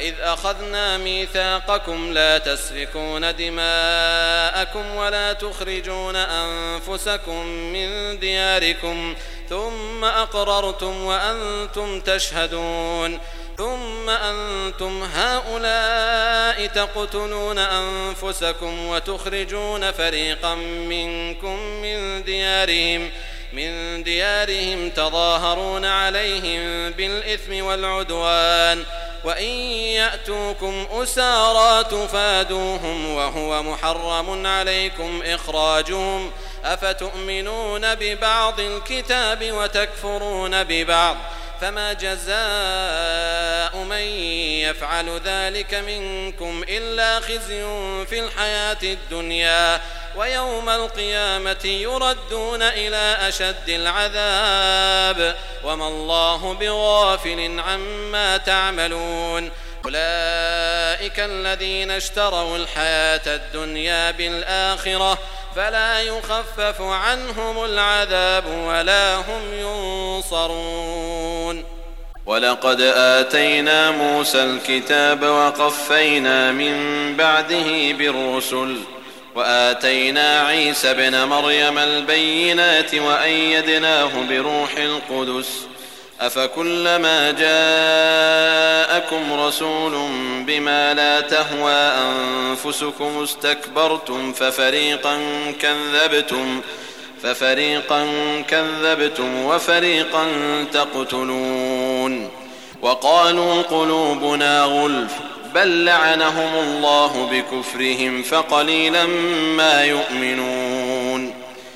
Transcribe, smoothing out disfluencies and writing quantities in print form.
وإذ أخذنا ميثاقكم لا تسفكون دماءكم ولا تخرجون أنفسكم من دياركم ثم أقررتم وأنتم تشهدون ثم أنتم هؤلاء تقتلون أنفسكم وتخرجون فريقا منكم من ديارهم تظاهرون عليهم بالإثم والعدوان وإن يأتوكم أسارى تفادوهم وهو محرم عليكم إخراجهم أفتؤمنون ببعض الكتاب وتكفرون ببعض فما جزاء من يفعل ذلك منكم إلا خزي في الحياة الدنيا ويوم القيامة يردون إلى أشد العذاب وما الله بغافل عما تعملون أولئك الذين اشتروا الحياة الدنيا بالآخرة فلا يخفف عنهم العذاب ولا هم ينصرون. ولقد آتينا موسى الكتاب وقفينا من بعده بالرسل وآتينا عيسى ابن مريم البينات وأيدناه بروح القدس أفكلما جاءكم رسول بما لا تهوى أنفسكم استكبرتم ففريقا كذبتم وفريقا تقتلون وقالوا قلوبنا غلف بل لعنهم الله بكفرهم فقليلا ما يؤمنون